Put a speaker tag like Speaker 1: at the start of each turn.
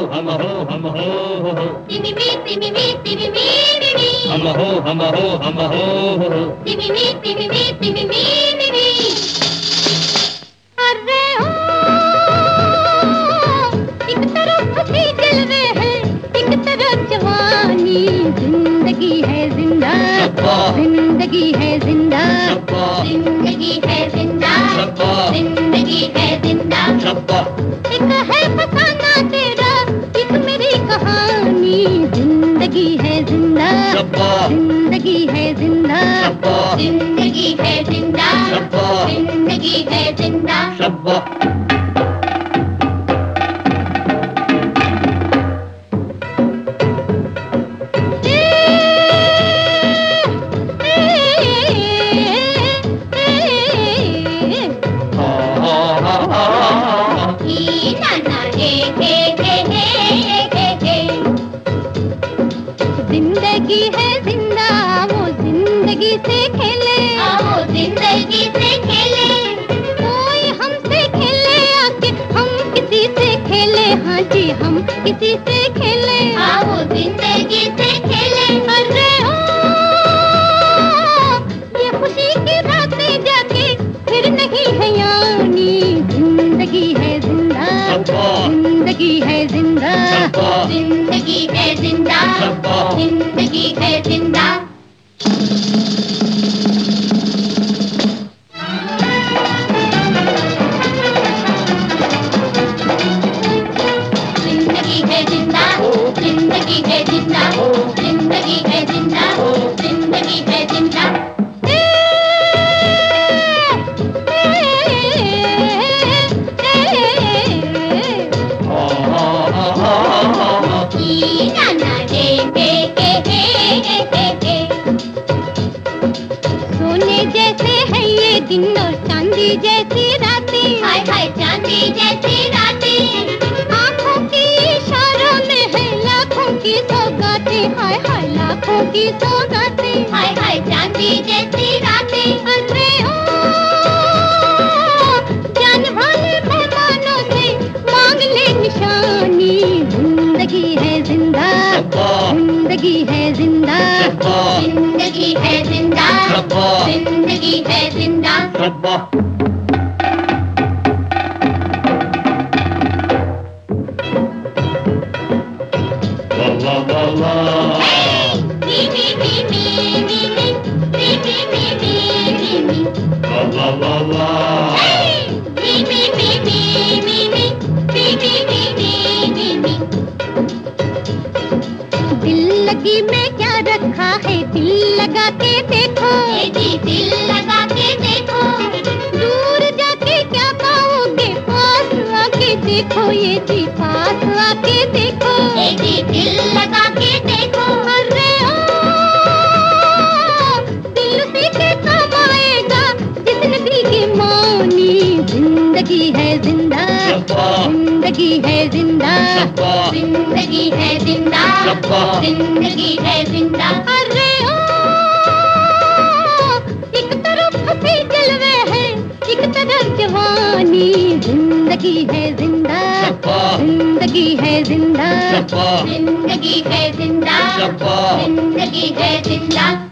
Speaker 1: हम हो हम हो
Speaker 2: तिमी मी तिमी मी तिमी मी मी मी
Speaker 1: हम हो हम हो हम हो
Speaker 2: तिमी मी तिमी मी तिमी मी मी मी अरे ओ एक तरफ हंसी जलवे हैं एक तरफ जवानी जिंदगी है जिंदा जिंदगी है जिंदा जिंदगी है जिंदा जिंदगी है जिंदा एक है फसाना तेरा एक मेरी कहानी जिंदगी है जिंदा जिंदगी है जिंदा जिंदगी है जिंदा जिंदगी है जिंदा जिंदगी है जिंदा वो जिंदगी से खेले वो जिंदगी से खेले कोई हमसे खेले आके हम किसी से खेले हाँ जी हम किसी से खेले वो जिंदगी से खेले अरे ओ ये खुशी की रातें जाके फिर नहीं है यानी जिंदगी है जिंदा जिंदगी है जिंदा जिंदगी है जिंदा जिंदगी है जिंदा जिंदगी है जिंदा जिंदगी है जिंदा जिंदगी है जिंदा जिंदगी है जिंदा सोने जैसे है ये दिन और चांदी जैसी रातें हाय हाय चांदी जैसी रातें आँखों की इशारों में है लाखों की सौगातें हाय हाय लाखों की सौगातें हाय हाय चांदी जैसी रातें अरे ओ जाने वाले मेहमानों से मांग ले निशानी जिंदगी है जिंदा जिंदगी है जिंदा जिंदगी है जिंदा जिंदगी है जिंदा दिल लगी में क्या रखा है दिल लगा के देखो दिल लगा के देखो दूर जाके क्या पाओगे पास आके देखो ये जी पास आके देखो दिल लगा के देखो अरे ओ दिल से के काम आएगा जिसने दिल की मानी जिंदगी है जिंदा जिंदगी है जिंदा जिंदगी है जिंदा जिंदगी है जिंदा अरे ओ एक तरफ हंसी जलवे है एक तरफ जवानी जिंदगी है जिंदा जिंदगी है जिंदा जिंदगी है जिंदा जिंदगी है जिंदा